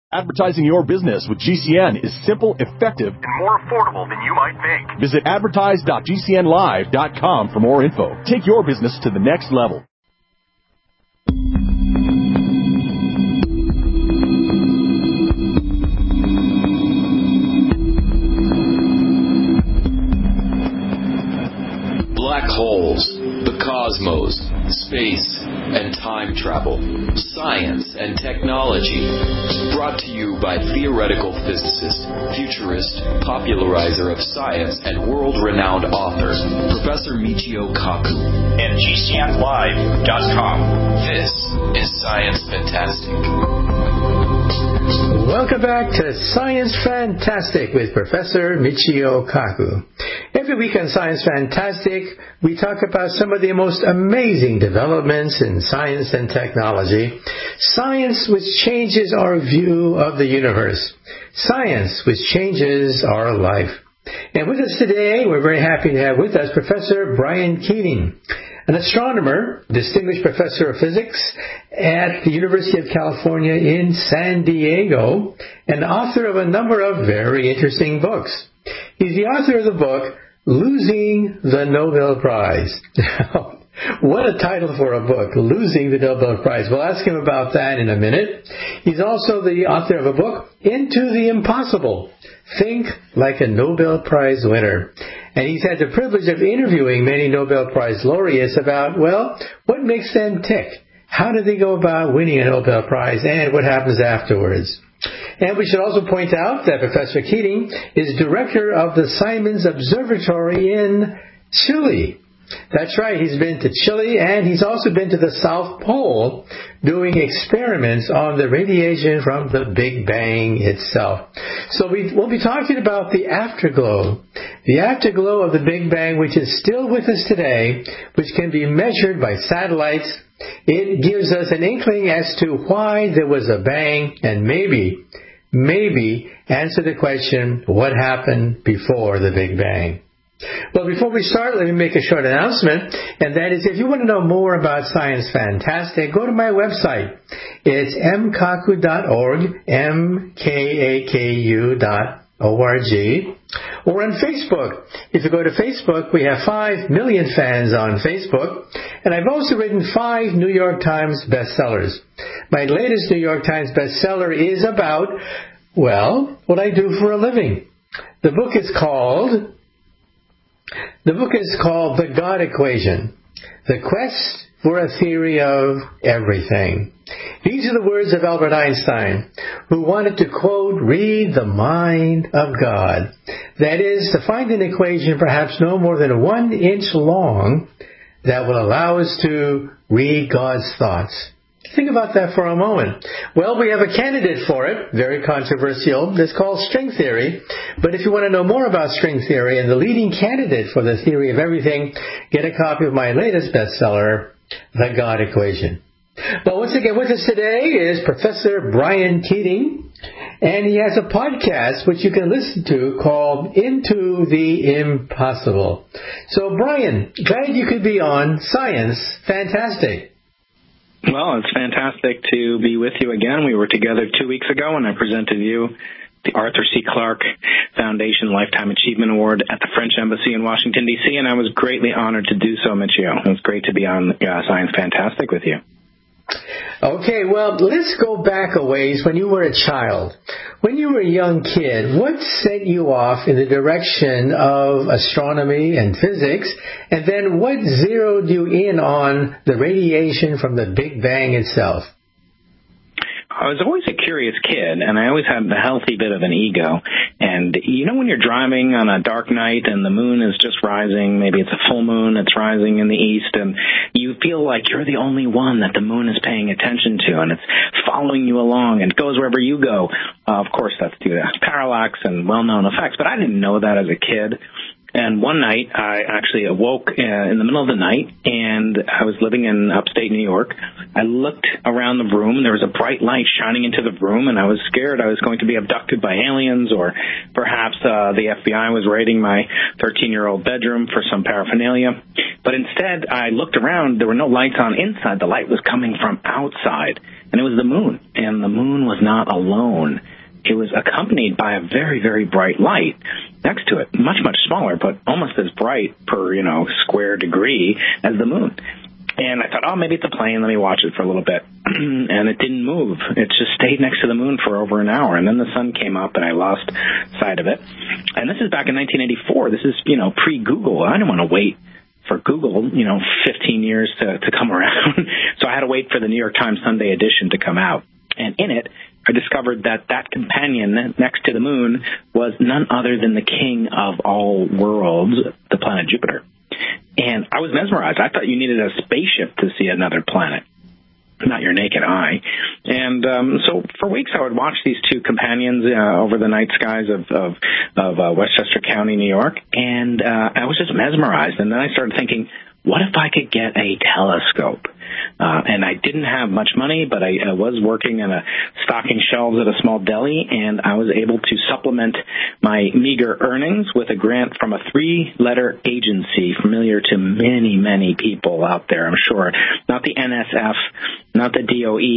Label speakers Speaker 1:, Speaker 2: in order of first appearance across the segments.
Speaker 1: Advertising your business with GCN is simple, effective, and more affordable than you might think. Visit advertise.gcnlive.com for more info. Take your business to the next level.
Speaker 2: Black holes, the cosmos, space, and time travel, science and technology. Brought to you by theoretical physicist, futurist, popularizer of science, and world-renowned author, Professor Michio Kaku.
Speaker 3: And GCNlive.com.
Speaker 2: This is Science Fantastic.
Speaker 4: Welcome back to Science Fantastic with Professor Michio Kaku. Every week on Science Fantastic, we talk about some of the most amazing developments in science and technology. Science which changes our view of the universe. Science which changes our life. And with us today, we're very happy to have with us Professor Brian Keating, an astronomer, distinguished professor of physics at the University of California in San Diego, and author of a number of very interesting books. He's the author of the book, Losing the Nobel Prize. What a title for a book, Losing the Nobel Prize. We'll ask him about that in a minute. He's also the author of a book, Into the Impossible, Think Like a Nobel Prize Winner. And he's had the privilege of interviewing many Nobel Prize laureates about, well, what makes them tick? How do they go about winning a Nobel Prize, and what happens afterwards? And we should also point out that Professor Keating is director of the Simons Observatory in Chile. That's right, he's been to Chile, and he's also been to the South Pole doing experiments on the radiation from the Big Bang itself. So we'll be talking about the afterglow of the Big Bang, which is still with us today, which can be measured by satellites. It gives us an inkling as to why there was a bang, and maybe answer the question, what happened before the Big Bang? Well, before we start, let me make a short announcement, and that is if you want to know more about Science Fantastic, go to my website. It's mkaku.org, mkaku.org, or on Facebook. If you go to Facebook, we have 5 million fans on Facebook, and I've also written 5 New York Times bestsellers. My latest New York Times bestseller is about, well, what I do for a living. The book is called The God Equation, The Quest for a Theory of Everything. These are the words of Albert Einstein, who wanted to, quote, read the mind of God. That is, to find an equation perhaps no more than 1 inch long that will allow us to read God's thoughts. Think about that for a moment. Well, we have a candidate for it, very controversial. It's called string theory. But if you want to know more about string theory and the leading candidate for the theory of everything, get a copy of my latest bestseller, The God Equation. But once again, with us today is Professor Brian Keating, and he has a podcast which you can listen to called Into the Impossible. So, Brian, glad you could be on Science Fantastic.
Speaker 5: Well, it's fantastic to be with you again. We were together 2 weeks ago, and I presented you the Arthur C. Clarke Foundation Lifetime Achievement Award at the French Embassy in Washington, D.C., and I was greatly honored to do so, Michio. It was great to be on Science Fantastic with you.
Speaker 4: Okay, well, let's go back a ways when you were a child. When you were a young kid, what set you off in the direction of astronomy and physics? And then what zeroed you in on the radiation from the Big Bang itself?
Speaker 5: I was always a curious kid, and I always had a healthy bit of an ego. And you know when you're driving on a dark night and the moon is just rising, maybe it's a full moon, it's rising in the east, and you feel like you're the only one that the moon is paying attention to, and it's following you along and goes wherever you go. Of course, that's due to parallax and well-known effects, but I didn't know that as a kid. And one night, I actually awoke in the middle of the night, and I was living in upstate New York. I looked around the room, and there was a bright light shining into the room, and I was scared I was going to be abducted by aliens, or perhaps the FBI was raiding my 13-year-old bedroom for some paraphernalia. But instead, I looked around. There were no lights on inside. The light was coming from outside, and it was the moon. And the moon was not alone. It was accompanied by a very, very bright light next to it, much, much smaller, but almost as bright per, square degree as the moon. And I thought, oh, maybe it's a plane. Let me watch it for a little bit. And it didn't move. It just stayed next to the moon for over an hour. And then the sun came up, and I lost sight of it. And this is back in 1984. This is, pre-Google. I didn't want to wait for Google, 15 years to come around. So I had to wait for the New York Times Sunday edition to come out. And in it, I discovered that companion next to the moon was none other than the king of all worlds, the planet Jupiter. And I was mesmerized. I thought you needed a spaceship to see another planet, not your naked eye. And so for weeks I would watch these two companions over the night skies of Westchester County, New York, and I was just mesmerized. And then I started thinking, what if I could get a telescope? And I didn't have much money, but I was working in stocking shelves at a small deli, and I was able to supplement my meager earnings with a grant from a 3-letter agency familiar to many, many people out there, I'm sure. Not the NSF, not the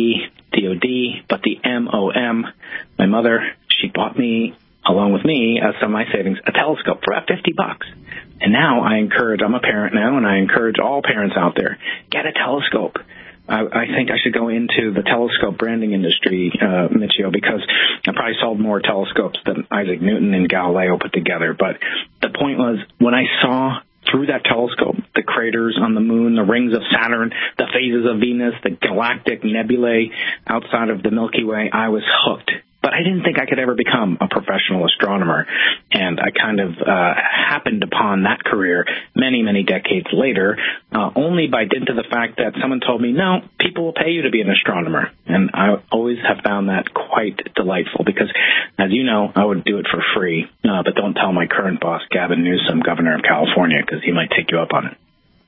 Speaker 5: DOD, but the MOM. My mother, she bought me, along with me, some of my savings, a telescope for about $50. And now I'm a parent now, and I encourage all parents out there, get a telescope. I think I should go into the telescope branding industry, Michio, because I probably sold more telescopes than Isaac Newton and Galileo put together. But the point was, when I saw through that telescope the craters on the moon, the rings of Saturn, the phases of Venus, the galactic nebulae outside of the Milky Way, I was hooked. But I didn't think I could ever become a professional astronomer, and I kind of happened upon that career many, many decades later, only by dint of the fact that someone told me, no, people will pay you to be an astronomer. And I always have found that quite delightful because, as you know, I would do it for free, but don't tell my current boss, Gavin Newsom, governor of California, because he might take you up on it.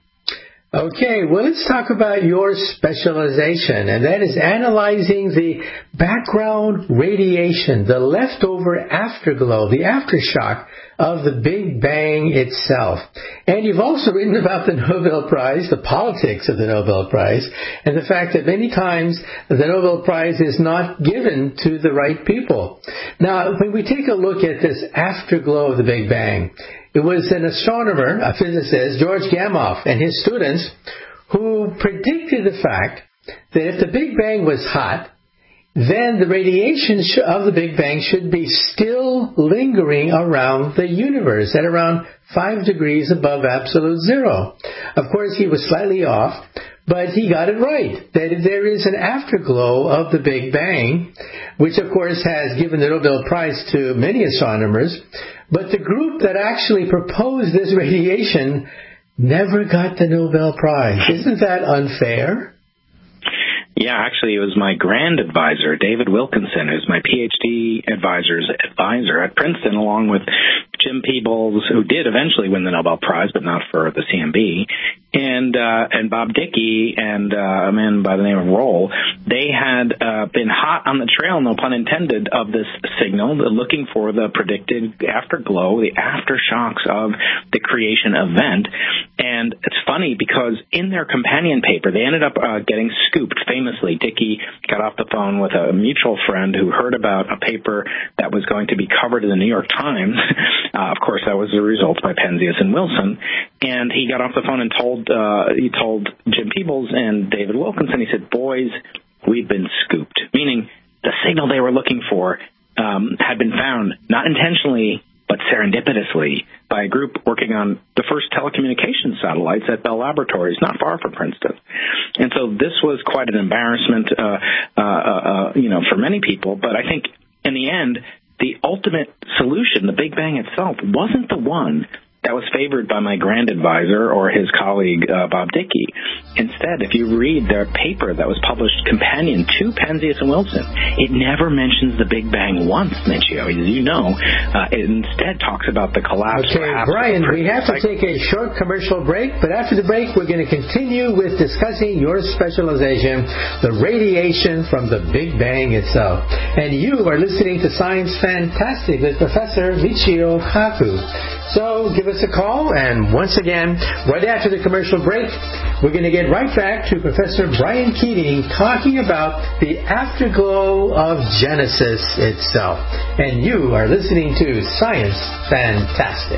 Speaker 4: Okay, well, let's talk about your specialization, and that is analyzing the background radiation, the leftover afterglow, the aftershock of the Big Bang itself. And you've also written about the Nobel Prize, the politics of the Nobel Prize, and the fact that many times the Nobel Prize is not given to the right people. Now, when we take a look at this afterglow of the Big Bang, it was an astronomer, a physicist, George Gamow, and his students who predicted the fact that if the Big Bang was hot, then the radiation of the Big Bang should be still lingering around the universe at around 5 degrees above absolute zero. Of course, he was slightly off, but he got it right, that there is an afterglow of the Big Bang, which of course has given the Nobel Prize to many astronomers, but the group that actually proposed this radiation never got the Nobel Prize. Isn't that unfair?
Speaker 5: Yeah, actually, it was my grand advisor, David Wilkinson, who's my PhD advisor's advisor at Princeton, along with Jim Peebles, who did eventually win the Nobel Prize, but not for the CMB, and Bob Dickey and a man by the name of Roll. They had been hot on the trail, no pun intended, of this signal, looking for the predicted afterglow, the aftershocks of the creation event. And it's funny because in their companion paper, they ended up getting scooped famously. Dickey got off the phone with a mutual friend who heard about a paper that was going to be covered in the New York Times. Of course, that was the result by Penzias and Wilson. And he got off the phone and told Jim Peebles and David Wilkinson, he said, boys, we've been scooped, meaning the signal they were looking for had been found, not intentionally, but serendipitously, by a group working on the first telecommunications satellites at Bell Laboratories, not far from Princeton. And so this was quite an embarrassment, for many people. But I think in the end, the ultimate solution, the Big Bang itself, wasn't the one that was favored by my grand advisor or his colleague, Bob Dickey. Instead, if you read their paper that was published companion to Penzias and Wilson, it never mentions the Big Bang once, Michio. As you know, it instead talks about the collapse.
Speaker 4: Okay, Brian, we have to take a short commercial break, but after the break, we're going to continue with discussing your specialization, the radiation from the Big Bang itself. And you are listening to Science Fantastic with Professor Michio Kaku. So give us a call, and once again, right after the commercial break, we're going to get right back to Professor Brian Keating talking about the afterglow of Genesis itself. And you are listening to Science Fantastic.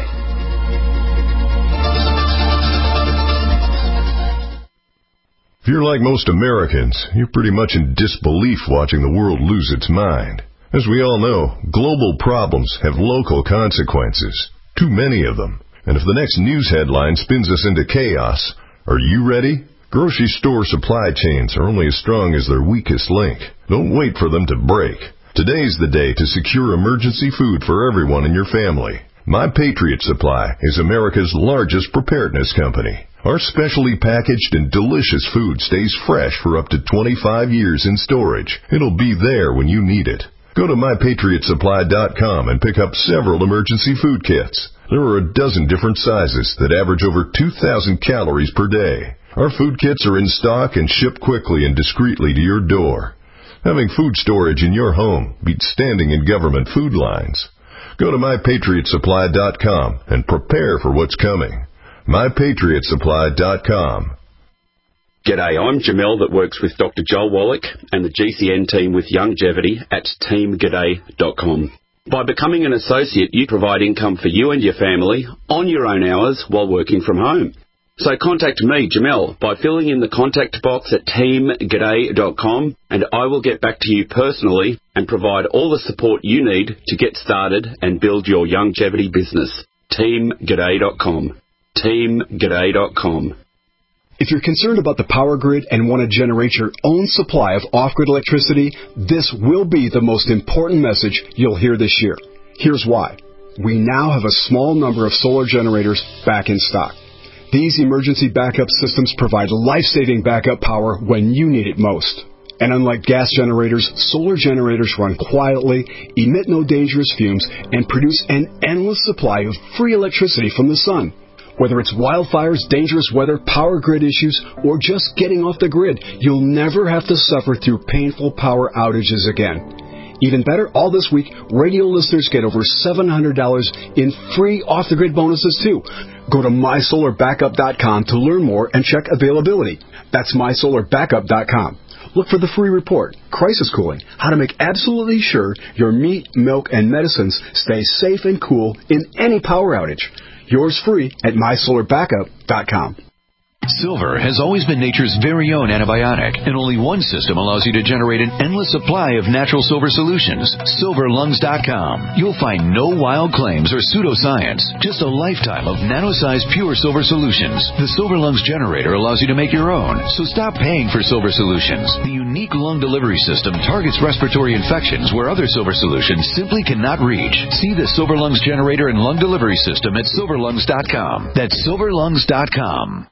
Speaker 6: If you're like most Americans, you're pretty much in disbelief watching the world lose its mind. As we all know, global problems have local consequences. Too many of them. And if the next news headline spins us into chaos, are you ready? Grocery store supply chains are only as strong as their weakest link. Don't wait for them to break. Today's the day to secure emergency food for everyone in your family. My Patriot Supply is America's largest preparedness company. Our specially packaged and delicious food stays fresh for up to 25 years in storage. It'll be there when you need it. Go to MyPatriotSupply.com and pick up several emergency food kits. There are a dozen different sizes that average over 2,000 calories per day. Our food kits are in stock and ship quickly and discreetly to your door. Having food storage in your home beats standing in government food lines. Go to MyPatriotSupply.com and prepare for what's coming. MyPatriotSupply.com.
Speaker 7: G'day, I'm Jamel that works with Dr. Joel Wallach and the GCN team with Longevity at teamg'day.com. By becoming an associate, you provide income for you and your family on your own hours while working from home. So contact me, Jamel, by filling in the contact box at teamg'day.com, and I will get back to you personally and provide all the support you need to get started and build your longevity business. teamg'day.com. teamg'day.com.
Speaker 8: If you're concerned about the power grid and want to generate your own supply of off-grid electricity, this will be the most important message you'll hear this year. Here's why. We now have a small number of solar generators back in stock. These emergency backup systems provide life-saving backup power when you need it most. And unlike gas generators, solar generators run quietly, emit no dangerous fumes, and produce an endless supply of free electricity from the sun. Whether it's wildfires, dangerous weather, power grid issues, or just getting off the grid, you'll never have to suffer through painful power outages again. Even better, all this week, radio listeners get over $700 in free off-the-grid bonuses, too. Go to MySolarBackup.com to learn more and check availability. That's MySolarBackup.com. Look for the free report, Crisis Cooling, how to make absolutely sure your meat, milk, and medicines stay safe and cool in any power outage. Yours free at MySolarBackup.com.
Speaker 9: Silver has always been nature's very own antibiotic, and only one system allows you to generate an endless supply of natural silver solutions. SilverLungs.com. You'll find no wild claims or pseudoscience, just a lifetime of nano-sized pure silver solutions. The Silver Lungs generator allows you to make your own, so stop paying for silver solutions. The unique lung delivery system targets respiratory infections where other silver solutions simply cannot reach. See the Silver Lungs generator and lung delivery system at SilverLungs.com. That's SilverLungs.com.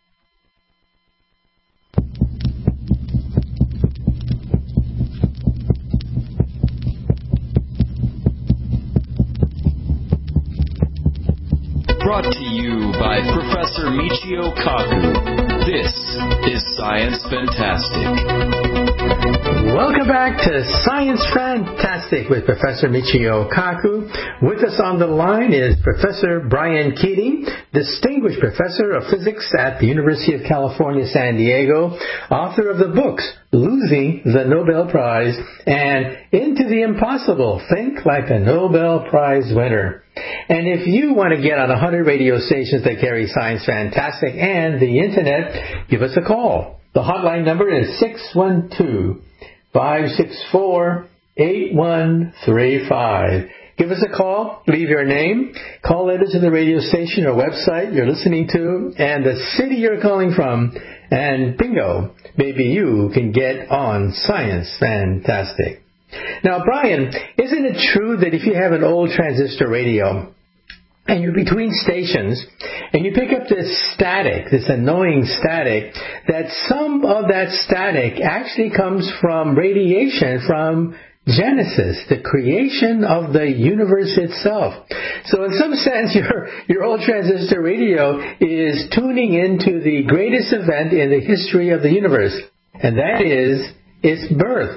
Speaker 2: Brought to you by Professor Michio Kaku. This is Science Fantastic.
Speaker 4: Welcome back to Science Fantastic with Professor Michio Kaku. With us on the line is Professor Brian Keating, Distinguished Professor of Physics at the University of California, San Diego, author of the books Losing the Nobel Prize and Into the Impossible, Think Like a Nobel Prize Winner. And if you want to get on 100 radio stations that carry Science Fantastic and the Internet, give us a call. The hotline number is 612-564-8135. Give us a call, leave your name, call letter to the radio station or website you're listening to, and the city you're calling from, and bingo, maybe you can get on Science Fantastic. Now, Brian, isn't it true that if you have an old transistor radio and you're between stations and you pick up this static, this annoying static, that some of that static actually comes from radiation from Genesis, the creation of the universe itself. So in some sense, your old transistor radio is tuning into the greatest event in the history of the universe, and that is its birth.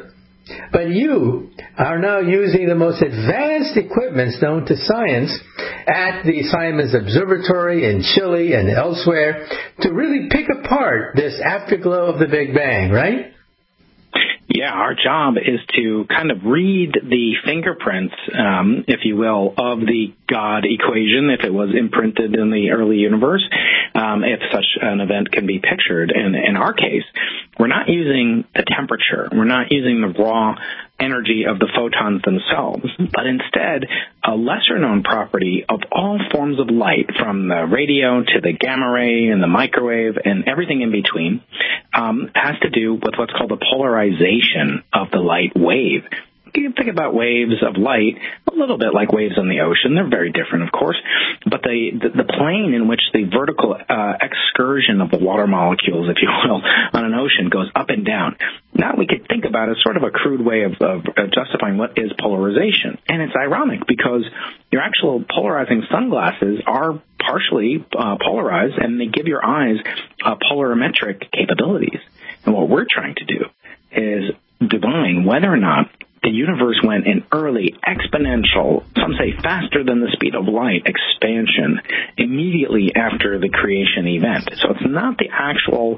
Speaker 4: But you are now using the most advanced equipments known to science at the Simons Observatory in Chile and elsewhere to really pick apart this afterglow of the Big Bang, right?
Speaker 5: Yeah, our job is to kind of read the fingerprints, if you will, of the God equation, if it was imprinted in the early universe, if such an event can be pictured. And in our case, we're not using the temperature. We're not using the raw energy of the photons themselves, but instead a lesser-known property of all forms of light, from the radio to the gamma ray and the microwave and everything in between, has to do with what's called the polarization of the light wave. You can think about waves of light a little bit like waves on the ocean. They're very different, of course, but the plane in which the vertical excursion of the water molecules, if you will, on an ocean goes up and down. That we could think about as sort of a crude way of justifying what is polarization. And it's ironic because your actual polarizing sunglasses are partially polarized, and they give your eyes polarimetric capabilities. And what we're trying to do is divine whether or not the universe went in early, exponential, some say faster than the speed of light, expansion immediately after the creation event. So it's not the actual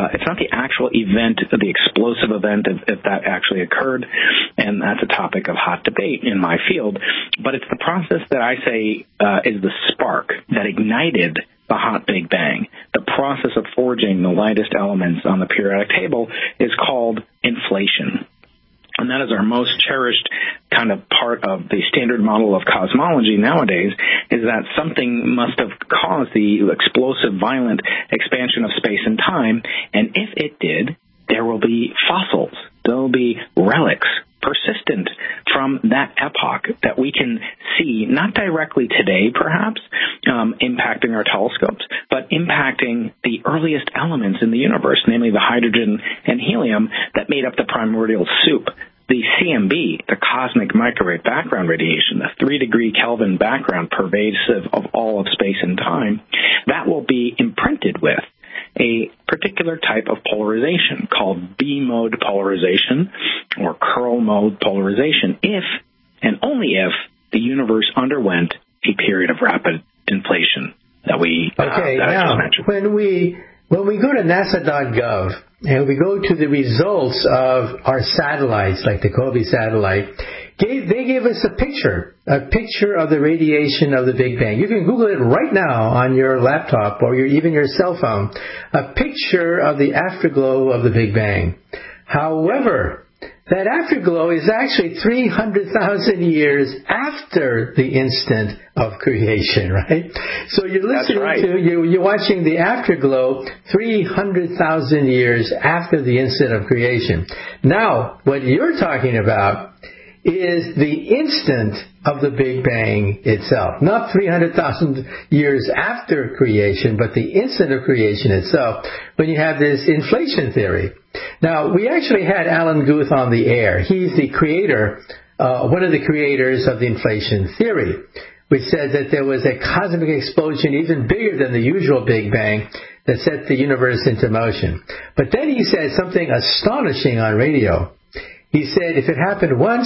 Speaker 5: event, the explosive event, if that actually occurred, and that's a topic of hot debate in my field. But it's the process that I say is the spark that ignited the hot Big Bang. The process of forging the lightest elements on the periodic table is called inflation. And that is our most cherished kind of part of the standard model of cosmology nowadays, is that something must have caused the explosive, violent expansion of space and time. And if it did, there will be fossils. There will be relics persistent from that epoch that we can see, not directly today, perhaps, impacting our telescopes, but impacting the earliest elements in the universe, namely the hydrogen and helium that made up the primordial soup. The CMB, the cosmic microwave background radiation, the 3-degree Kelvin background pervasive of all of space and time, that will be imprinted with a particular type of polarization called B-mode polarization or curl mode polarization if and only if the universe underwent a period of rapid inflation that we
Speaker 4: okay, now, when we go to NASA.gov and we go to the results of our satellites, like the COBE satellite, they give us a picture of the radiation of the Big Bang. You can Google it right now on your laptop or even your cell phone, a picture of the afterglow of the Big Bang. However, that afterglow is actually 300,000 years after the instant of creation, right? So you're listening you're watching the afterglow 300,000 years after the instant of creation. Now, what you're talking about is the instant of the Big Bang itself. Not 300,000 years after creation, but the instant of creation itself, when you have this inflation theory. Now, we actually had Alan Guth on the air. He's the creator, one of the creators of the inflation theory, which said that there was a cosmic explosion even bigger than the usual Big Bang that set the universe into motion. But then he said something astonishing on radio. He said if it happened once,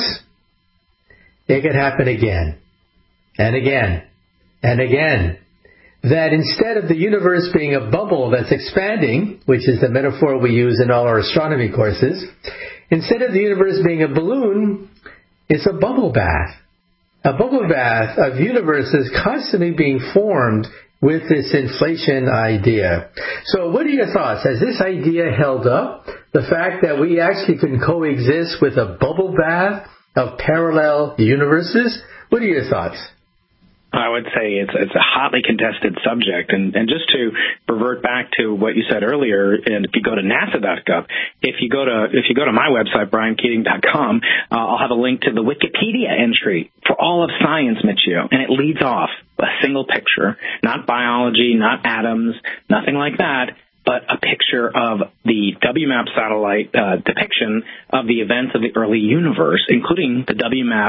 Speaker 4: it could happen again, and again, and again. That instead of the universe being a bubble that's expanding, which is the metaphor we use in all our astronomy courses, instead of the universe being a balloon, it's a bubble bath. A bubble bath of universes constantly being formed with this inflation idea. So what are your thoughts? Has this idea held up? The fact that we actually can coexist with a bubble bath of parallel universes? What are your thoughts?
Speaker 5: I would say it's a hotly contested subject, and just to revert back to what you said earlier, and if you go to NASA.gov, if you go to my website, briankeating.com, I'll have a link to the Wikipedia entry for all of science, Michio, and it leads off a single picture, not biology, not atoms, nothing like that, but a picture of the WMAP satellite depiction of the events of the early universe, including the WMAP,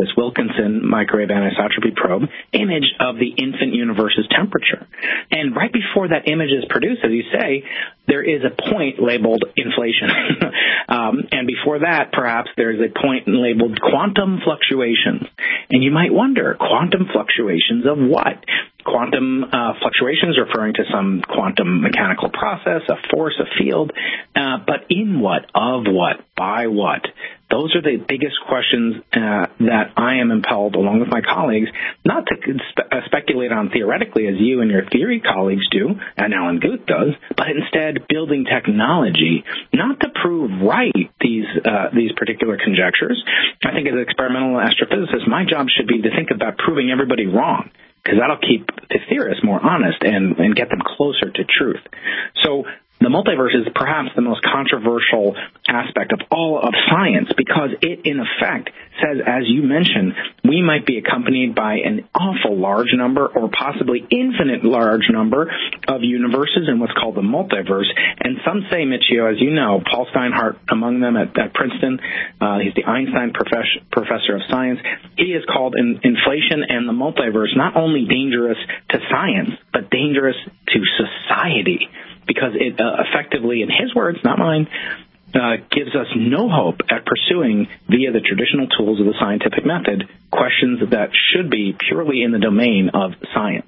Speaker 5: this Wilkinson microwave anisotropy probe image of the infant universe's temperature. And right before that image is produced, as you say, there is a point labeled inflation. And before that, perhaps there is a point labeled quantum fluctuations. And you might wonder, quantum fluctuations of what? Quantum fluctuations referring to some quantum mechanical process, a force, a field, but in what, of what, by what? Those are the biggest questions that I am impelled, along with my colleagues, not to speculate on theoretically as you and your theory colleagues do, and Alan Guth does, but instead building technology, not to prove right these particular conjectures. I think as an experimental astrophysicist, my job should be to think about proving everybody wrong, because that'll keep the theorists more honest and get them closer to truth. So the multiverse is perhaps the most controversial aspect of all of science, because it, in effect, says, as you mentioned, we might be accompanied by an awful large number or possibly infinite large number of universes in what's called the multiverse. And some say, Michio, as you know, Paul Steinhardt among them at Princeton, he's the Einstein professor of science, he has called inflation and the multiverse not only dangerous to science, but dangerous to society, because it effectively, in his words, not mine, gives us no hope at pursuing, via the traditional tools of the scientific method, questions that should be purely in the domain of science.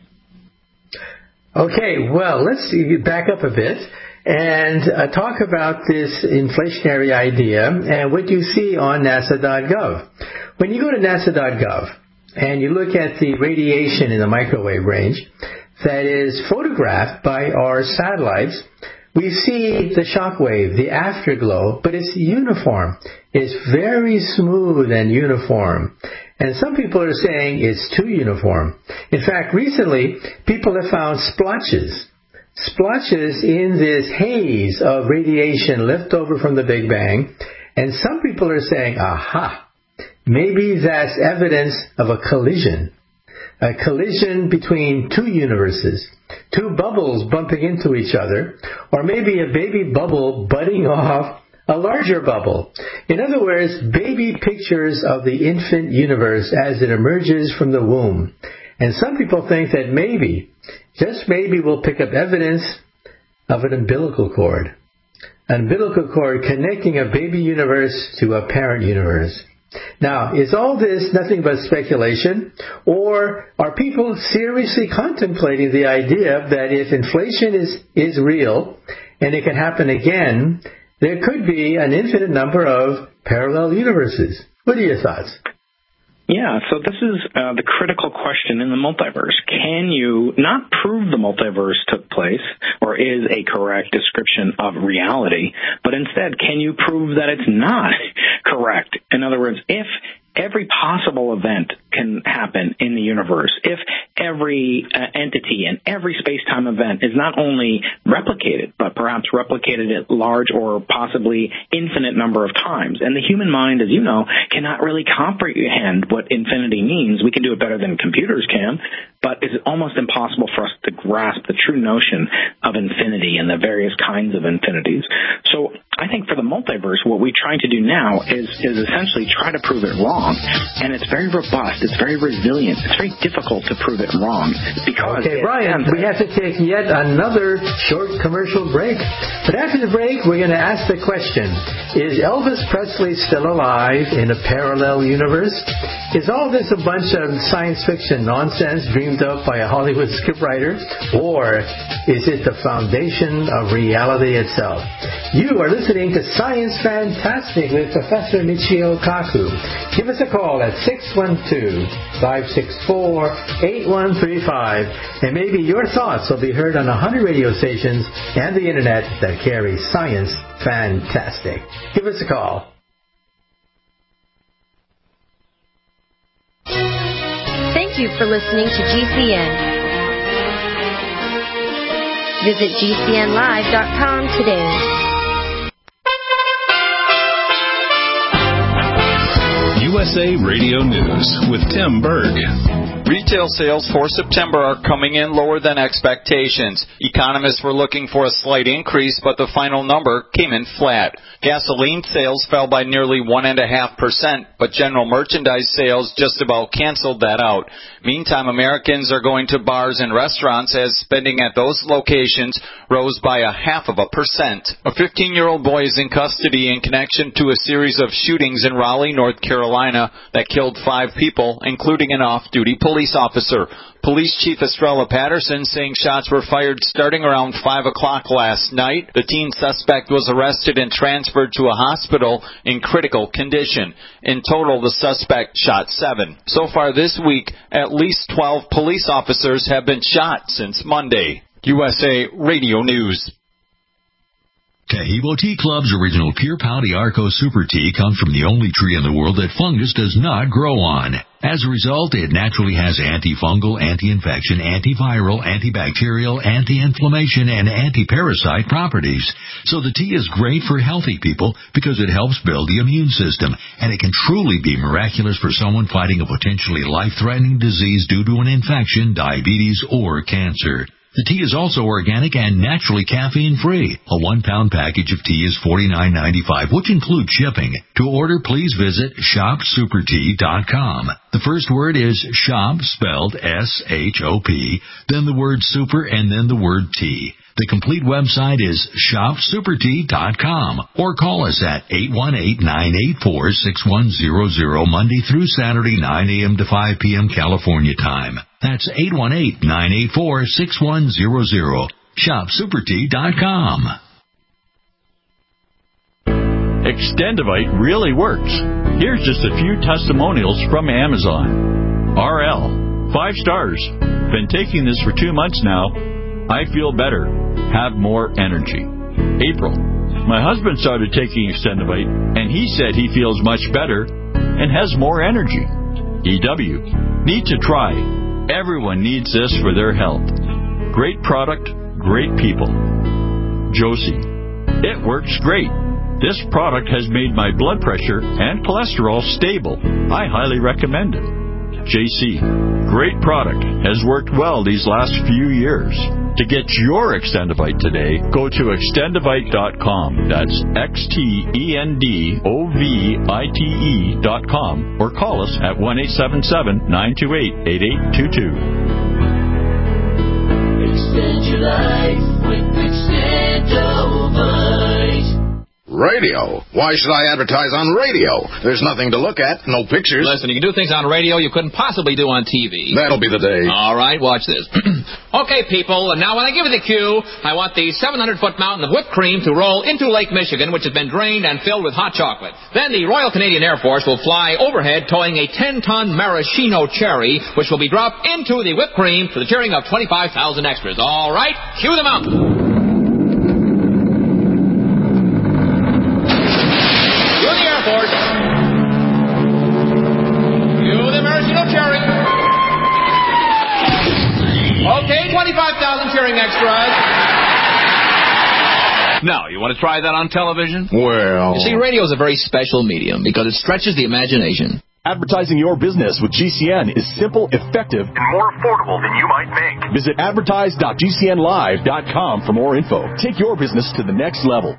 Speaker 4: Okay, well, let's back up a bit and talk about this inflationary idea and what you see on NASA.gov. When you go to NASA.gov and you look at the radiation in the microwave range that is photographed by our satellites, we see the shock wave, the afterglow, but it's uniform. It's very smooth and uniform. And some people are saying it's too uniform. In fact, recently, people have found splotches in this haze of radiation left over from the Big Bang. And some people are saying, aha, maybe that's evidence of a collision between two universes, two bubbles bumping into each other, or maybe a baby bubble budding off a larger bubble. In other words, baby pictures of the infant universe as it emerges from the womb. And some people think that maybe, just maybe, we'll pick up evidence of an umbilical cord connecting a baby universe to a parent universe. Now, is all this nothing but speculation, or are people seriously contemplating the idea that if inflation is real and it can happen again, there could be an infinite number of parallel universes? What are your thoughts?
Speaker 5: Yeah, so this is the critical question in the multiverse. Can you not prove the multiverse took place or is a correct description of reality, but instead, can you prove that it's not correct? In other words, if every possible event can happen in the universe, if every entity and every space-time event is not only replicated, but perhaps replicated at large or possibly infinite number of times, and the human mind, as you know, cannot really comprehend what infinity means. We can do it better than computers can, but it's almost impossible for us to grasp the true notion of infinity and the various kinds of infinities. So I think for the multiverse, what we're trying to do now is essentially try to prove it wrong. And it's very robust. It's very resilient. It's very difficult to prove it wrong.
Speaker 4: Okay, Brian, we have to take yet another short commercial break. But after the break, we're going to ask the question, is Elvis Presley still alive in a parallel universe? Is all this a bunch of science fiction nonsense dreamed up by a Hollywood scriptwriter? Or is it the foundation of reality itself? You are listening to Science Fantastic with Professor Michio Kaku. Give us a call at 612-564-8135, and maybe your thoughts will be heard on 100 radio stations and the internet that carry Science Fantastic. Give us a call.
Speaker 10: Thank you for listening to GCN. Visit GCNlive.com today.
Speaker 11: USA Radio News with Tim Berg. Retail sales for September are coming in lower than expectations. Economists were looking for a slight increase, but the final number came in flat. Gasoline sales fell by nearly 1.5%, but general merchandise sales just about canceled that out. Meantime, Americans are going to bars and restaurants as spending at those locations rose by 0.5%. A 15-year-old boy is in custody in connection to a series of shootings in Raleigh, North Carolina that killed 5 people, including an off-duty police officer. Police Chief Estrella Patterson saying shots were fired starting around 5 o'clock last night. The teen suspect was arrested and transferred to a hospital in critical condition. In total, the suspect shot 7. So far this week, at least 12 police officers have been shot since Monday. USA Radio News.
Speaker 9: Taheebo Tea Club's original Pure Pau d'Arco Super Tea comes from the only tree in the world that fungus does not grow on. As a result, it naturally has antifungal, anti-infection, antiviral, antibacterial, anti-inflammation, and anti-parasite properties. So the tea is great for healthy people because it helps build the immune system, and it can truly be miraculous for someone fighting a potentially life-threatening disease due to an infection, diabetes, or cancer. The tea is also organic and naturally caffeine-free. A 1-pound package of tea is $49.95, which includes shipping. To order, please visit shopsupertea.com. The first word is shop, spelled S-H-O-P, then the word super, and then the word tea. The complete website is shopsupertea.com, or call us at 818-984-6100 Monday through Saturday, 9 a.m. to 5 p.m. California time. That's 818-984-6100. Shopsupertea.com.
Speaker 12: Extendivite really works. Here's just a few testimonials from Amazon. RL, 5 stars. Been taking this for 2 months now. I feel better, have more energy. April, my husband started taking Extendivite, and he said he feels much better and has more energy. EW, need to try. Everyone needs this for their health. Great product, great people. Josie, it works great. This product has made my blood pressure and cholesterol stable. I highly recommend it. JC, great product, has worked well these last few years. To get your Extendivite today, go to extendivite.com. That's XTENDOVITE.com, or call us at 1-877-928-8822.
Speaker 13: Extend your life with Extendovite.
Speaker 14: Radio? Why should I advertise on radio? There's nothing to look at, no pictures.
Speaker 15: Listen, you can do things on radio you couldn't possibly do on TV.
Speaker 14: That'll be the day.
Speaker 15: All right, watch this. Okay, people, and now when I give you the cue, I want the 700-foot mountain of whipped cream to roll into Lake Michigan, which has been drained and filled with hot chocolate. Then the Royal Canadian Air Force will fly overhead towing a 10-ton maraschino cherry, which will be dropped into the whipped cream to the cheering of 25,000 extras. All right, cue the mountain. Okay, 25,000 cheering extras.
Speaker 16: Now, you want to try that on television?
Speaker 14: Well...
Speaker 15: You see, radio is a very special medium because it stretches the imagination.
Speaker 1: Advertising your business with GCN is simple, effective, and more affordable than you might think. Visit advertise.gcnlive.com for more info. Take your business to the next level.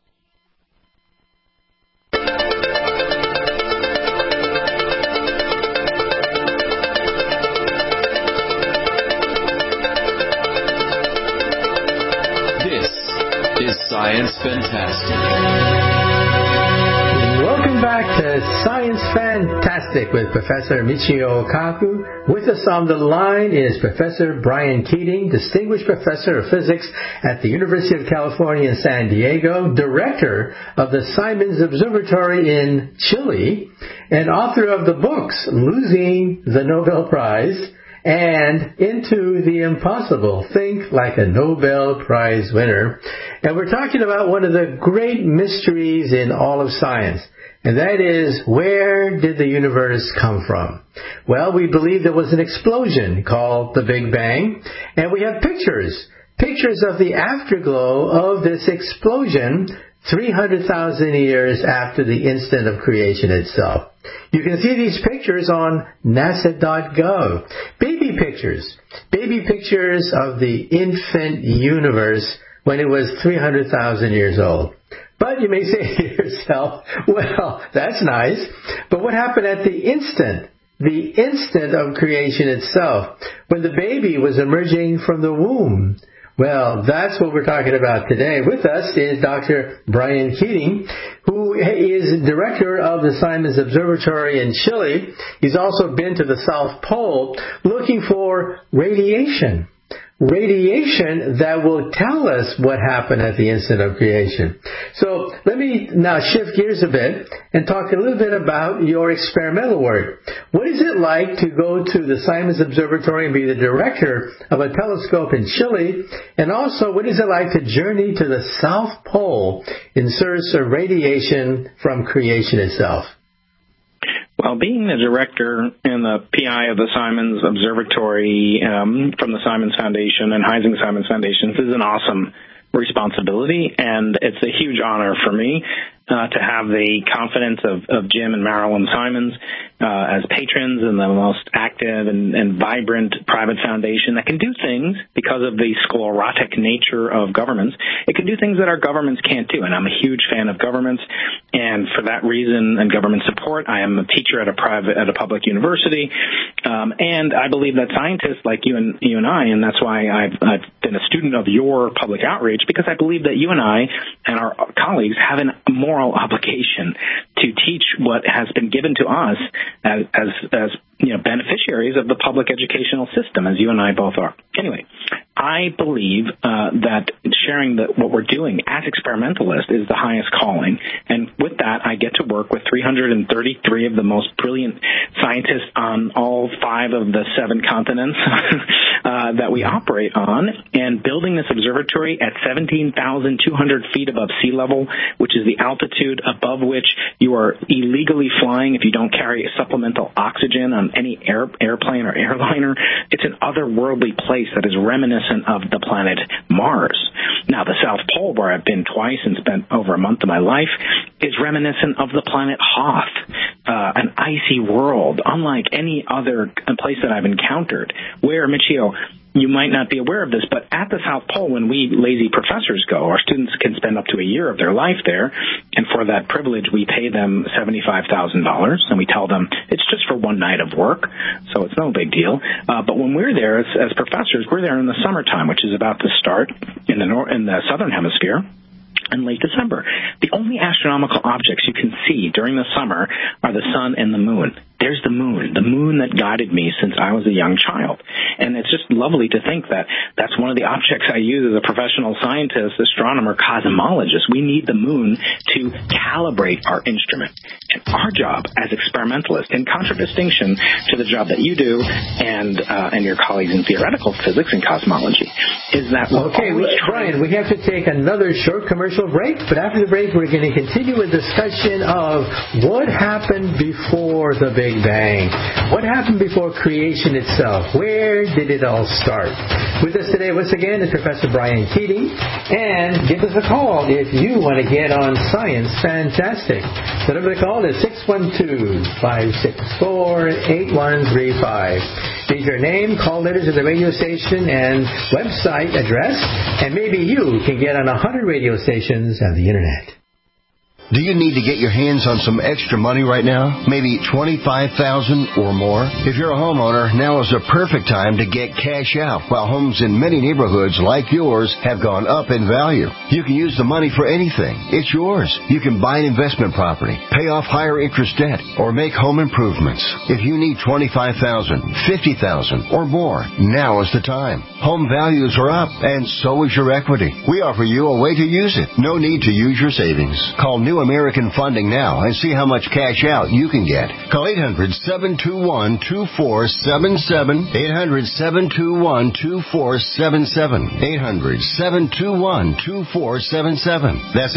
Speaker 2: Science Fantastic.
Speaker 4: Welcome back to Science Fantastic with Professor Michio Kaku. With us on the line is Professor Brian Keating, Distinguished Professor of Physics at the University of California in San Diego, Director of the Simons Observatory in Chile, and author of the books Losing the Nobel Prize and Into the Impossible, Think Like a Nobel Prize Winner. And we're talking about one of the great mysteries in all of science, and that is, where did the universe come from? Well, we believe there was an explosion called the Big Bang, and we have pictures of the afterglow of this explosion 300,000 years after the instant of creation itself. You can see these pictures on NASA.gov. Baby pictures of the infant universe when it was 300,000 years old. But you may say to yourself, well, that's nice, but what happened at the instant of creation itself, when the baby was emerging from the womb? Well, that's what we're talking about today. With us is Dr. Brian Keating, who is director of the Simons Observatory in Chile. He's also been to the South Pole looking for radiation that will tell us what happened at the instant of creation. So let me now shift gears a bit and talk a little bit about your experimental work. What is it like to go to the Simons Observatory and be the director of a telescope in Chile? And also, what is it like to journey to the South Pole in search of radiation from creation itself?
Speaker 5: Well, being the director and the PI of the Simons Observatory from the Simons Foundation and Heising Simons Foundations is an awesome responsibility, and it's a huge honor for me to have the confidence of Jim and Marilyn Simons as patrons and the most active and vibrant private foundation that can do things because of the sclerotic nature of governments. It can do things that our governments can't do, and I'm a huge fan of governments. And for that reason and government support, I am a teacher at a public university, and I believe that scientists like you and I, and that's why I've been a student of your public outreach, because I believe that you and I and our colleagues have a moral obligation to teach what has been given to us as beneficiaries of the public educational system, as you and I both are. Anyway, I believe that sharing what we're doing as experimentalists is the highest calling, and with that, I get to work with 333 of the most brilliant scientists on all 5 of the 7 continents that we operate on, and building this observatory at 17,200 feet above sea level, which is the altitude above which you are illegally flying if you don't carry supplemental oxygen on any airplane or airliner. It's an otherworldly place that is reminiscent of the planet Mars. Now, the South Pole, where I've been twice and spent over a month of my life, is reminiscent of the planet Hoth, an icy world, unlike any other place that I've encountered, where, Michio, you might not be aware of this, but at the South Pole, when we lazy professors go, our students can spend up to a year of their life there, and for that privilege, we pay them $75,000, and we tell them it's just for one night of work, so it's no big deal. But when we're there as professors, we're there in the summertime, which is about to start in the southern hemisphere, in late December. The only astronomical objects you can see during the summer are the sun and the moon. There's the moon that guided me since I was a young child. And it's just lovely to think that that's one of the objects I use as a professional scientist, astronomer, cosmologist. We need the moon to calibrate our instrument. And our job as experimentalists, in contradistinction to the job that you do and your colleagues in theoretical physics and cosmology, is that
Speaker 4: Brian, we have to take another short commercial break, but after the break, we're going to continue a discussion of what happened before the Big Bang. What happened before creation itself? Where did it all start? With us today, once again, is Professor Brian Keating. And give us a call if you want to get on Science Fantastic. The number to call is 612-564-8135. Leave your name, call letters to the radio station, and website address, and maybe you can get on 100 radio stations and the Internet.
Speaker 17: Do you need to get your hands on some extra money right now? Maybe $25,000 or more? If you're a homeowner, now is the perfect time to get cash out while homes in many neighborhoods like yours have gone up in value. You can use the money for anything. It's yours. You can buy an investment property, pay off higher interest debt, or make home improvements. If you need $25,000, $50,000 or more, now is the time. Home values are up, and so is your equity. We offer you a way to use it. No need to use your savings. Call New American Funding now and see how much cash out you can get. Call 800-721-2477. 800-721-2477. 800-721-2477. That's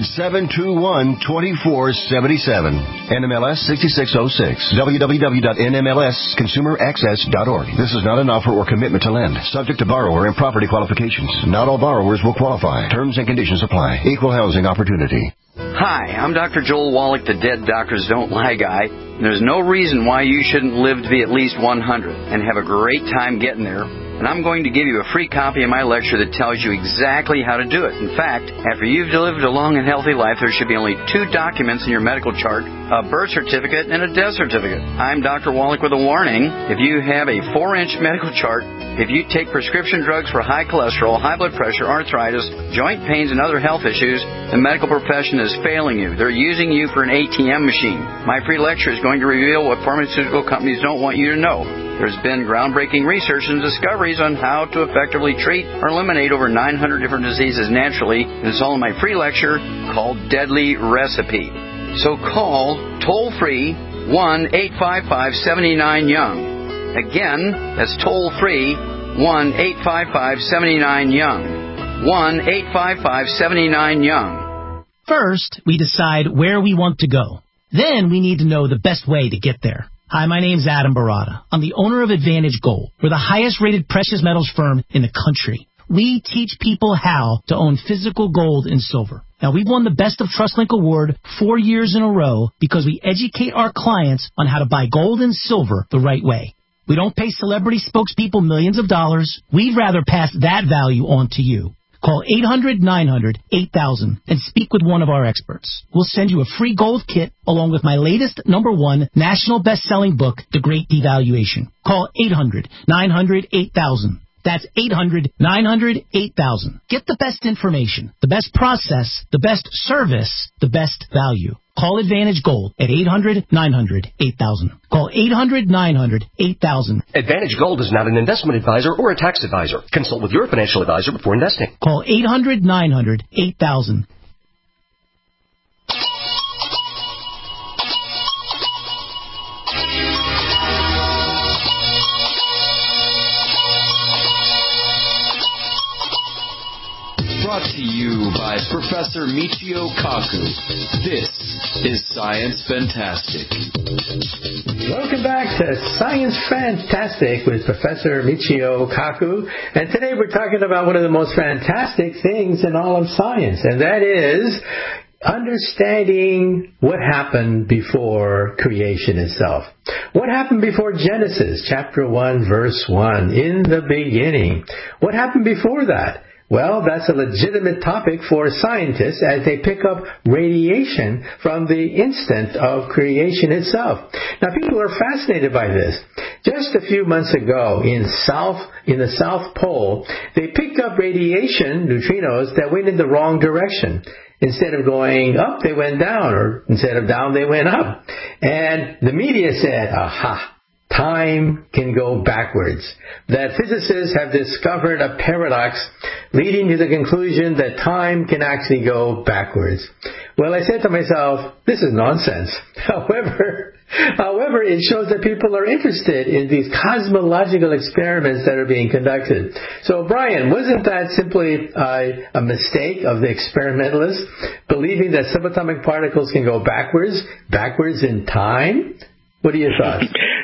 Speaker 17: 800-721-2477. NMLS 6606. www.nmlsconsumeraccess.org. This is not an offer or commitment to lend. Subject to borrower and property qualifications. Not all borrowers will qualify. Terms and conditions apply. Equal housing opportunity.
Speaker 18: Hi, I'm Dr. Joel Wallach, the Dead Doctors Don't Lie guy. There's no reason why you shouldn't live to be at least 100 and have a great time getting there. And I'm going to give you a free copy of my lecture that tells you exactly how to do it. In fact, after you've lived a long and healthy life, there should be only 2 documents in your medical chart, a birth certificate and a death certificate. I'm Dr. Wallach with a warning. If you have a 4-inch medical chart, if you take prescription drugs for high cholesterol, high blood pressure, arthritis, joint pains, and other health issues, the medical profession is failing you. They're using you for an ATM machine. My free lecture is going to reveal what pharmaceutical companies don't want you to know. There's been groundbreaking research and discoveries on how to effectively treat or eliminate over 900 different diseases naturally. And it's all in my free lecture called Deadly Recipe. So call toll-free 1-855-79-YOUNG. Again, that's toll-free 1-855-79-YOUNG. 1-855-79-YOUNG.
Speaker 19: First, we decide where we want to go. Then we need to know the best way to get there. Hi, my name's Adam Barada. I'm the owner of Advantage Gold. We're the highest-rated precious metals firm in the country. We teach people how to own physical gold and silver. Now, we've won the Best of TrustLink Award 4 years in a row because we educate our clients on how to buy gold and silver the right way. We don't pay celebrity spokespeople millions of dollars. We'd rather pass that value on to you. Call 800-900-8000 and speak with one of our experts. We'll send you a free gold kit along with my latest #1 national best-selling book, The Great Devaluation. Call 800-900-8000. That's 800-900-8000. Get the best information, the best process, the best service, the best value. Call Advantage Gold at 800-900-8000. Call 800-900-8000.
Speaker 20: Advantage Gold is not an investment advisor or a tax advisor. Consult with your financial advisor before investing.
Speaker 19: Call 800-900-8000.
Speaker 2: Brought to you by Professor Michio Kaku. This is Science Fantastic.
Speaker 4: Welcome back to Science Fantastic with Professor Michio Kaku. And today we're talking about one of the most fantastic things in all of science, and that is understanding what happened before creation itself. What happened before Genesis, chapter 1, verse 1, in the beginning? What happened before that? Well, that's a legitimate topic for scientists as they pick up radiation from the instant of creation itself. Now, people are fascinated by this. Just a few months ago in the South Pole, they picked up radiation, neutrinos, that went in the wrong direction. Instead of going up, they went down, or instead of down, they went up. And the media said, aha, time can go backwards. That physicists have discovered a paradox leading to the conclusion that time can actually go backwards. Well, I said to myself, this is nonsense. However, it shows that people are interested in these cosmological experiments that are being conducted. So, Brian, wasn't that simply a mistake of the experimentalists, believing that subatomic particles can go backwards in time? What are your thoughts?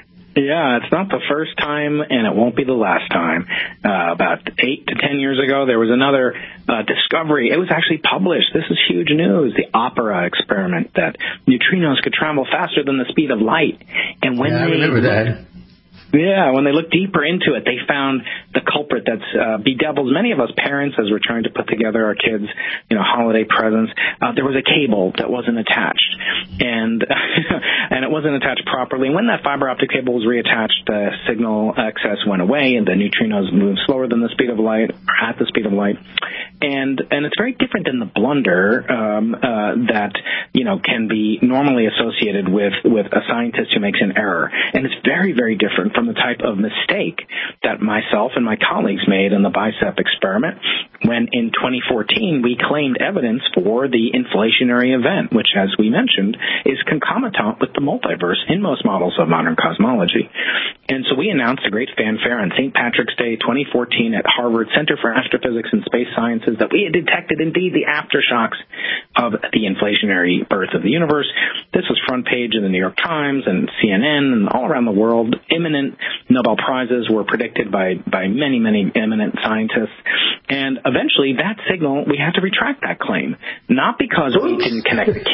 Speaker 5: Yeah, it's not the first time, and it won't be the last time. About 8 to 10 years ago, there was another discovery. It was actually published. This is huge news. The OPERA experiment, that neutrinos could travel faster than the speed of light. And when
Speaker 4: I remember that.
Speaker 5: Yeah, when they looked deeper into it, they found the culprit that's bedeviled many of us parents as we're trying to put together our kids' holiday presents. There was a cable that wasn't attached, and and it wasn't attached properly. When that fiber optic cable was reattached, the signal excess went away, and the neutrinos moved slower than the speed of light, or at the speed of light. And it's very different than the blunder that can be normally associated with a scientist who makes an error, and it's very, very different from the type of mistake that myself and my colleagues made in the BICEP experiment when in 2014 we claimed evidence for the inflationary event, which, as we mentioned, is concomitant with the multiverse in most models of modern cosmology. And so we announced a great fanfare on St. Patrick's Day 2014 at Harvard Center for Astrophysics and Space Sciences that we had detected indeed the aftershocks of the inflationary birth of the universe. This was front page in the New York Times and CNN and all around the world. Imminent Nobel Prizes were predicted by many, many eminent scientists. And eventually that signal, we had to retract that claim. Not because we didn't connect the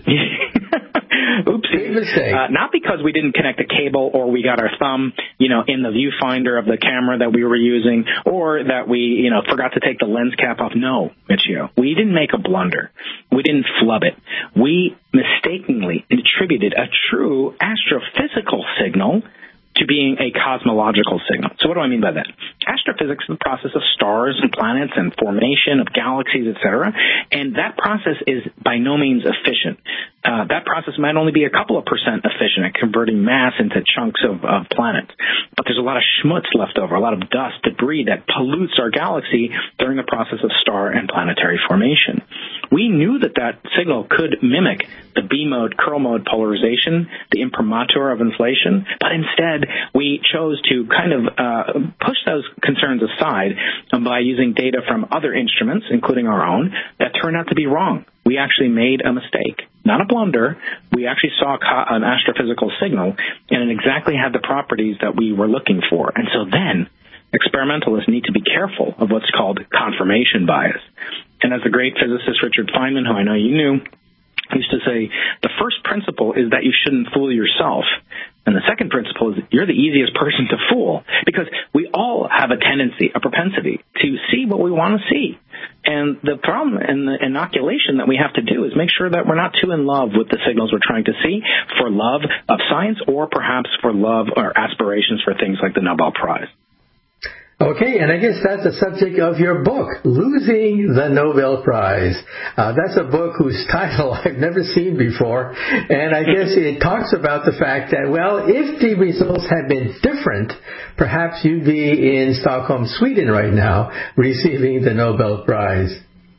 Speaker 5: not because we didn't connect the cable or we got our thumb, in the viewfinder of the camera that we were using, or that we, forgot to take the lens cap off. No, Michio, we didn't make a blunder. We didn't flub it. We mistakenly attributed a true astrophysical signal to being a cosmological signal. So what do I mean by that? Astrophysics is the process of stars and planets and formation of galaxies, etc. And that process is by no means efficient. That process might only be a couple of % efficient at converting mass into chunks of planets. But there's a lot of schmutz left over, a lot of dust, debris that pollutes our galaxy during the process of star and planetary formation. We knew that signal could mimic the B-mode, curl mode polarization, the imprimatur of inflation, but instead we chose to kind of push those concerns aside by using data from other instruments, including our own, that turned out to be wrong. We actually made a mistake, not a blunder. We actually saw an astrophysical signal, and it exactly had the properties that we were looking for. And so then experimentalists need to be careful of what's called confirmation bias. And as the great physicist Richard Feynman, who I know you knew, used to say, the first principle is that you shouldn't fool yourself. And the second principle is you're the easiest person to fool, because we all have a tendency, a propensity to see what we want to see. And the problem and the inoculation that we have to do is make sure that we're not too in love with the signals we're trying to see for love of science, or perhaps for love or aspirations for things like the Nobel Prize.
Speaker 4: Okay, and I guess that's the subject of your book, Losing the Nobel Prize. That's a book whose title I've never seen before, and I guess it talks about the fact that, well, if the results had been different, perhaps you'd be in Stockholm, Sweden right now, receiving the Nobel Prize.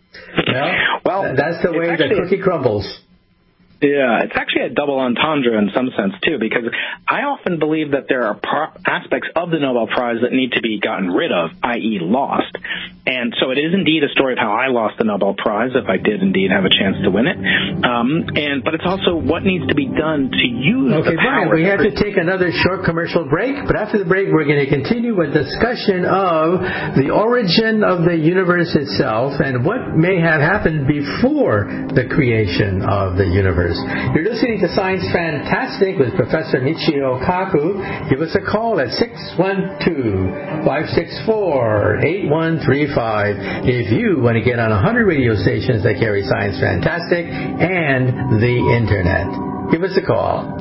Speaker 4: Well, that's the way the cookie crumbles.
Speaker 5: Yeah, it's actually a double entendre in some sense, too, because I often believe that there are aspects of the Nobel Prize that need to be gotten rid of, i.e. lost. And so it is indeed a story of how I lost the Nobel Prize, if I did indeed have a chance to win it. But it's also what needs to be done to use the power.
Speaker 4: Brian, we have to take another short commercial break, but after the break we're going to continue with discussion of the origin of the universe itself and what may have happened before the creation of the universe. You're listening to Science Fantastic with Professor Michio Kaku. Give us a call at 612-564-8135 if you want to get on 100 radio stations that carry Science Fantastic and the Internet. Give us a call.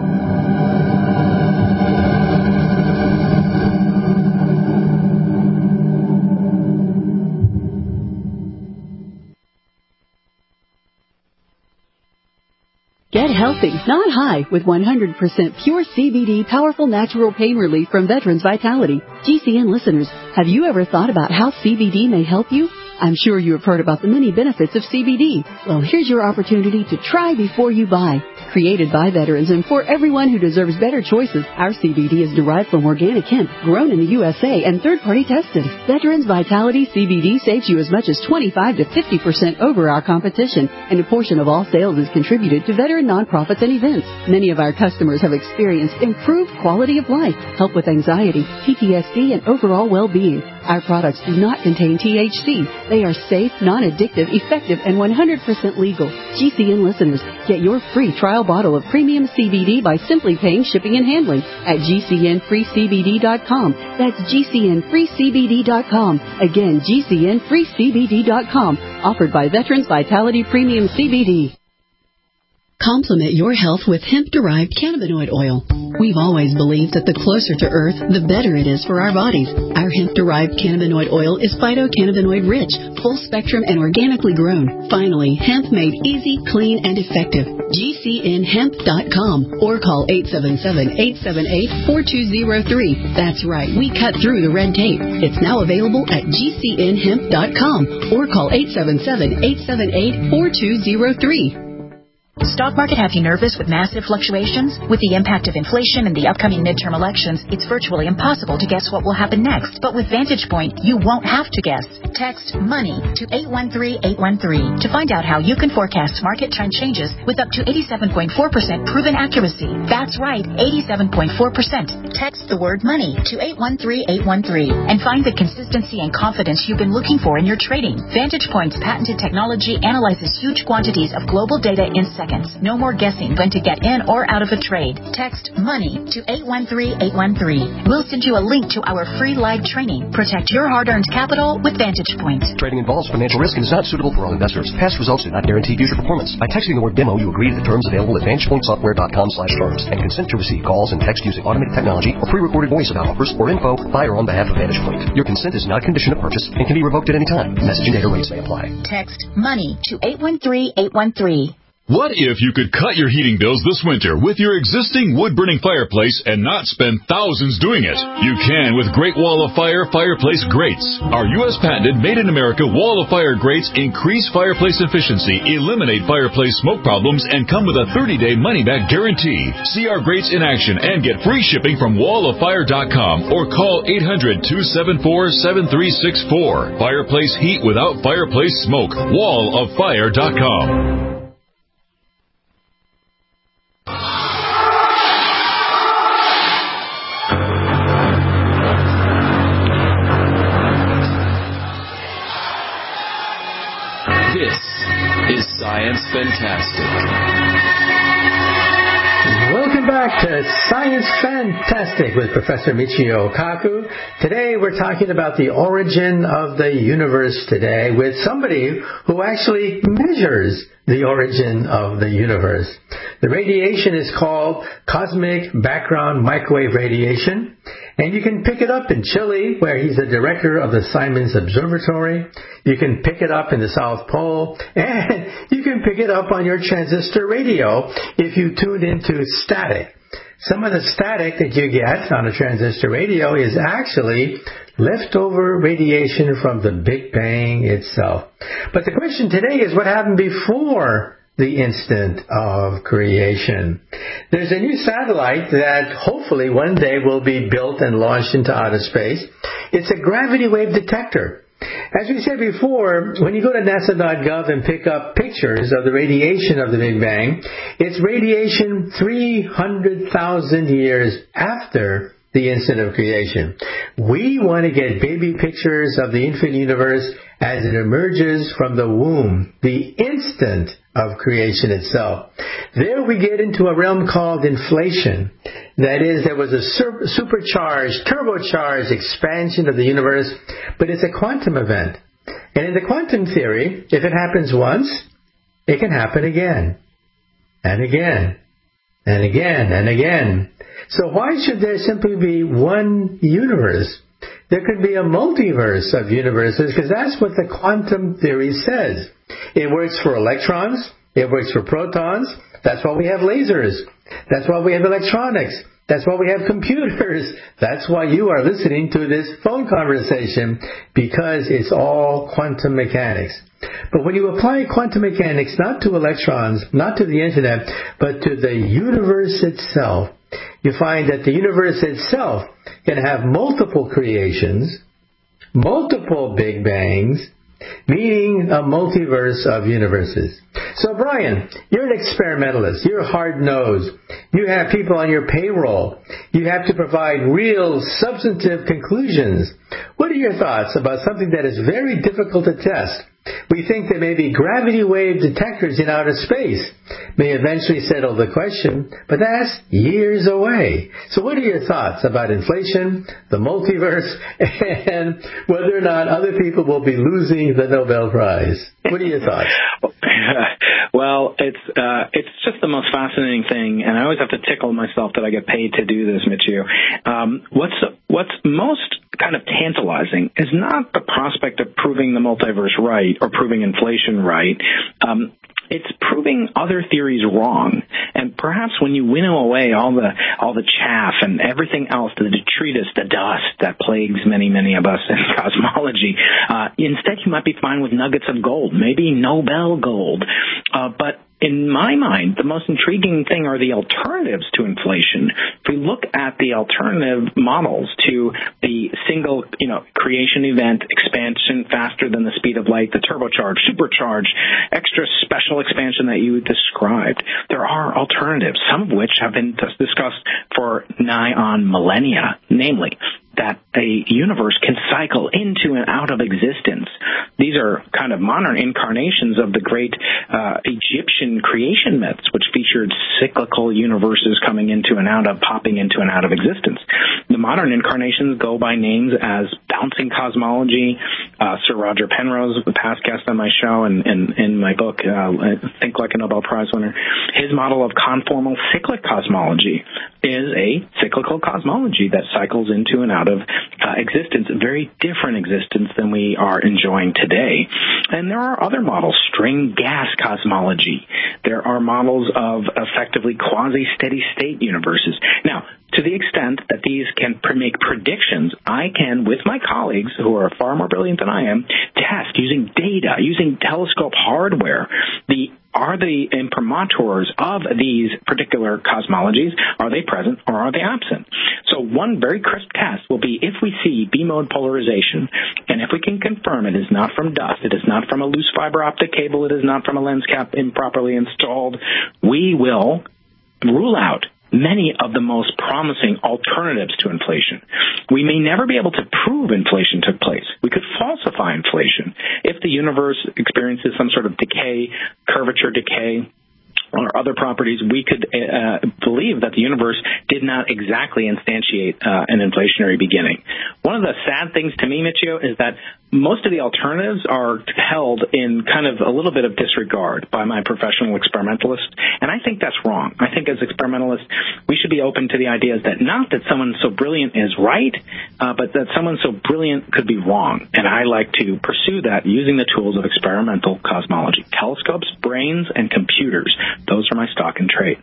Speaker 21: Get healthy, not high, with 100% pure CBD powerful natural pain relief from Veterans Vitality. GCN listeners, have you ever thought about how CBD may help you? I'm sure you have heard about the many benefits of CBD. Well, here's your opportunity to try before you buy. Created by veterans and for everyone who deserves better choices, our CBD is derived from organic hemp, grown in the USA and third-party tested. Veterans Vitality CBD saves you as much as 25 to 50% over our competition, and a portion of all sales is contributed to veteran nonprofits and events. Many of our customers have experienced improved quality of life, help with anxiety, PTSD, and overall well-being. Our products do not contain THC. They are safe, non-addictive, effective, and 100% legal. GCN listeners, get your free trial bottle of premium CBD by simply paying shipping and handling at GCNFreeCBD.com. That's GCNFreeCBD.com. Again, GCNFreeCBD.com. Offered by Veterans Vitality Premium CBD. Complement your health with hemp-derived cannabinoid oil. We've always believed that the closer to Earth, the better it is for our bodies. Our hemp-derived cannabinoid oil is phytocannabinoid-rich, full-spectrum, and organically grown. Finally, hemp made easy, clean, and effective. GCNHemp.com or call 877-878-4203. That's right, we cut through the red tape. It's now available at GCNHemp.com or call 877-878-4203.
Speaker 3: Stock market have you nervous with massive fluctuations? With the impact of inflation and the upcoming midterm elections, it's virtually impossible to guess what will happen next. But with Vantage Point, you won't have to guess. Text MONEY to 813-813 to find out how you can forecast market trend changes with up to 87.4% proven accuracy. That's right, 87.4%. Text the word MONEY to 813-813 and find the consistency and confidence you've been looking for in your trading. Vantage Point's patented technology analyzes huge quantities of global data in seconds. No more guessing when to get in or out of a trade. Text MONEY to 813-813. We'll send you a link to our free live training. Protect your hard-earned capital with Vantage Point.
Speaker 20: Trading involves financial risk and is not suitable for all investors. Past results do not guarantee future performance. By texting the word demo, you agree to the terms available at VantagePointSoftware.com/terms and consent to receive calls and text using automated technology or pre-recorded voice about offers or info by or on behalf of Vantage Point. Your consent is not a condition of purchase and can be revoked at any time. Message and data rates may apply.
Speaker 3: Text MONEY to 813-813.
Speaker 1: What if you could cut your heating bills this winter with your existing wood-burning fireplace and not spend thousands doing it? You can with Great Wall of Fire fireplace grates. Our U.S. patented made-in-America Wall of Fire grates increase fireplace efficiency, eliminate fireplace smoke problems, and come with a 30-day money-back guarantee. See our grates in action and get free shipping from walloffire.com or call 800-274-7364. Fireplace heat without fireplace smoke. walloffire.com.
Speaker 2: This is Science Fantastic.
Speaker 4: Welcome back to Science Fantastic with Professor Michio Kaku. Today we're talking about the origin of the universe today with somebody who actually measures the origin of the universe. The radiation is called cosmic background microwave radiation, and you can pick it up in Chile, where he's the director of the Simons Observatory. You can pick it up in the South Pole, and you can pick it up on your transistor radio if you tune into static. Some of the static that you get on a transistor radio is actually leftover radiation from the Big Bang itself. But the question today is what happened before the instant of creation. There's a new satellite that hopefully one day will be built and launched into outer space. It's a gravity wave detector. As we said before, when you go to NASA.gov and pick up pictures of the radiation of the Big Bang, it's radiation 300,000 years after the instant of creation. We want to get baby pictures of the infinite universe as it emerges from the womb, the instant of creation itself. There we get into a realm called inflation. That is, there was a supercharged, turbocharged expansion of the universe, but it's a quantum event. And in the quantum theory, if it happens once, it can happen again, and again, and again, and again. So why should there simply be one universe? There could be a multiverse of universes, because that's what the quantum theory says. It works for electrons. It works for protons. That's why we have lasers. That's why we have electronics. That's why we have computers. That's why you are listening to this phone conversation, because it's all quantum mechanics. But when you apply quantum mechanics not to electrons, not to the internet, but to the universe itself, you find that the universe itself can have multiple creations, multiple Big Bangs, meaning a multiverse of universes. So, Brian, you're an experimentalist. You're hard-nosed. You have people on your payroll. You have to provide real, substantive conclusions. What are your thoughts about something that is very difficult to test? We think that maybe gravity wave detectors in outer space may eventually settle the question, but that's years away. So what are your thoughts about inflation, the multiverse, and whether or not other people will be losing the Nobel Prize? What are your thoughts?
Speaker 5: Well, it's just the most fascinating thing, and I always have to tickle myself that I get paid to do this, Michio. What's most kind of tantalizing is not the prospect of proving the multiverse right or proving inflation right. It's proving other theories wrong. And perhaps when you winnow away all the chaff and everything else, the detritus, the dust that plagues many, many of us in cosmology, instead you might be fine with nuggets of gold, maybe Nobel gold. But in my mind, the most intriguing thing are the alternatives to inflation. If we look at the alternative models to the single, creation event, expansion faster than the speed of light, the turbocharged, supercharged, extra special expansion that you described, there are alternatives, some of which have been discussed for nigh on millennia, namely that a universe can cycle into and out of existence. These are kind of modern incarnations of the great Egyptian creation myths, which featured cyclical universes coming into and out of, popping into and out of existence. The modern incarnations go by names as bouncing cosmology. Sir Roger Penrose, the past guest on my show, and in my book, Think Like a Nobel Prize winner, his model of conformal cyclic cosmology is a cyclical cosmology that cycles into and out of existence, a very different existence than we are enjoying today. And there are other models, string gas cosmology. There are models of effectively quasi-steady state universes. Now, to the extent that these can make predictions, I can, with my colleagues who are far more brilliant than I am, test using data, using telescope hardware, are the imprimaturs of these particular cosmologies, are they present or are they absent? So one very crisp test will be if we see B-mode polarization, and if we can confirm it is not from dust, it is not from a loose fiber optic cable, it is not from a lens cap improperly installed, we will rule out many of the most promising alternatives to inflation. We may never be able to prove inflation took place. We could falsify inflation. If the universe experiences some sort of decay, curvature decay, or other properties, we could believe that the universe did not exactly instantiate an inflationary beginning. One of the sad things to me, Michio, is that most of the alternatives are held in kind of a little bit of disregard by my professional experimentalists, and I think that's wrong. I think as experimentalists, we should be open to the ideas that not that someone so brilliant is right, but that someone so brilliant could be wrong. And I like to pursue that using the tools of experimental cosmology. Telescopes, brains, and computers. Those are my stock and trade.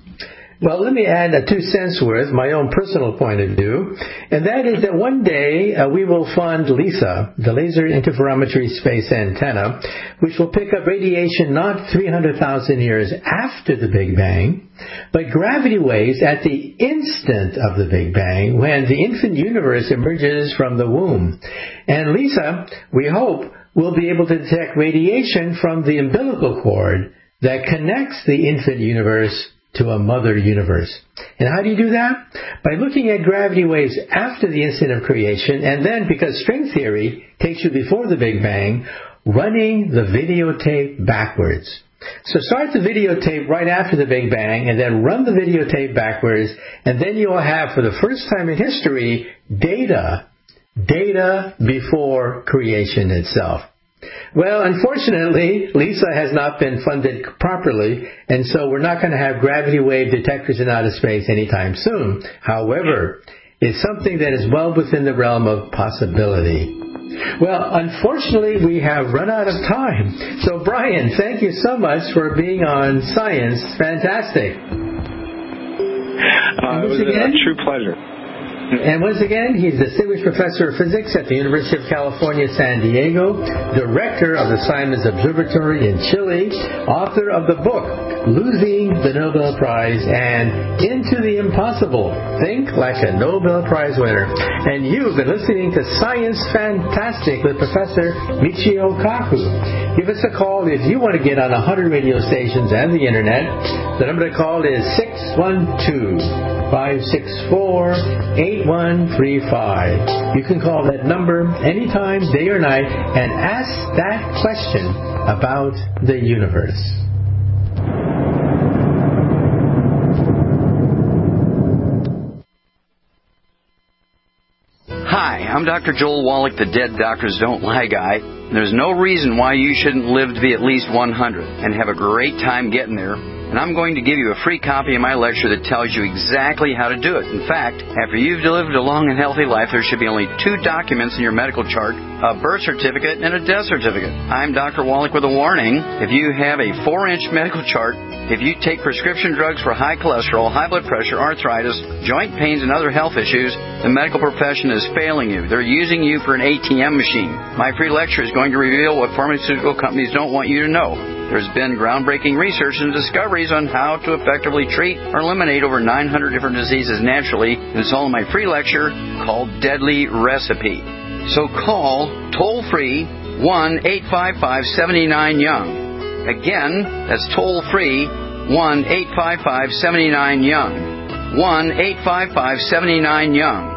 Speaker 4: Well, let me add a 2 cents worth, my own personal point of view, and that is that one day we will fund LISA, the Laser Interferometry Space Antenna, which will pick up radiation not 300,000 years after the Big Bang, but gravity waves at the instant of the Big Bang when the infant universe emerges from the womb. And LISA, we hope, will be able to detect radiation from the umbilical cord that connects the infant universe to a mother universe. And how do you do that? By looking at gravity waves after the instant of creation, and then, because string theory takes you before the Big Bang, running the videotape backwards. So start the videotape right after the Big Bang, and then run the videotape backwards, and then you will have, for the first time in history, data before creation itself. Well, unfortunately, LISA has not been funded properly, and so we're not going to have gravity wave detectors in outer space anytime soon. However, it's something that is well within the realm of possibility. Well, unfortunately, we have run out of time. So, Brian, thank you so much for being on Science Fantastic.
Speaker 5: It was a true pleasure.
Speaker 4: And once again, he's Distinguished Professor of Physics at the University of California, San Diego, Director of the Simons Observatory in Chile, author of the book, Losing the Nobel Prize and Into the Impossible, Think Like a Nobel Prize Winner. And you've been listening to Science Fantastic with Professor Michio Kaku. Give us a call if you want to get on 100 radio stations and the Internet. The number to call is 612-564-8135. You can call that number anytime, day or night, and ask that question about the universe.
Speaker 18: Hi, I'm Dr. Joel Wallach, the Dead Doctors Don't Lie guy. There's no reason why you shouldn't live to be at least 100 and have a great time getting there. And I'm going to give you a free copy of my lecture that tells you exactly how to do it. In fact, after you've lived a long and healthy life, there should be only 2 documents in your medical chart, a birth certificate and a death certificate. I'm Dr. Wallach with a warning. If you have a 4-inch medical chart, if you take prescription drugs for high cholesterol, high blood pressure, arthritis, joint pains, and other health issues, the medical profession is failing you. They're using you for an ATM machine. My free lecture is going to reveal what pharmaceutical companies don't want you to know. There's been groundbreaking research and discoveries on how to effectively treat or eliminate over 900 different diseases naturally, and it's all in my free lecture called Deadly Recipe. So call toll-free 1-855-79-YOUNG. Again, that's toll-free 1-855-79-YOUNG. 1-855-79-YOUNG.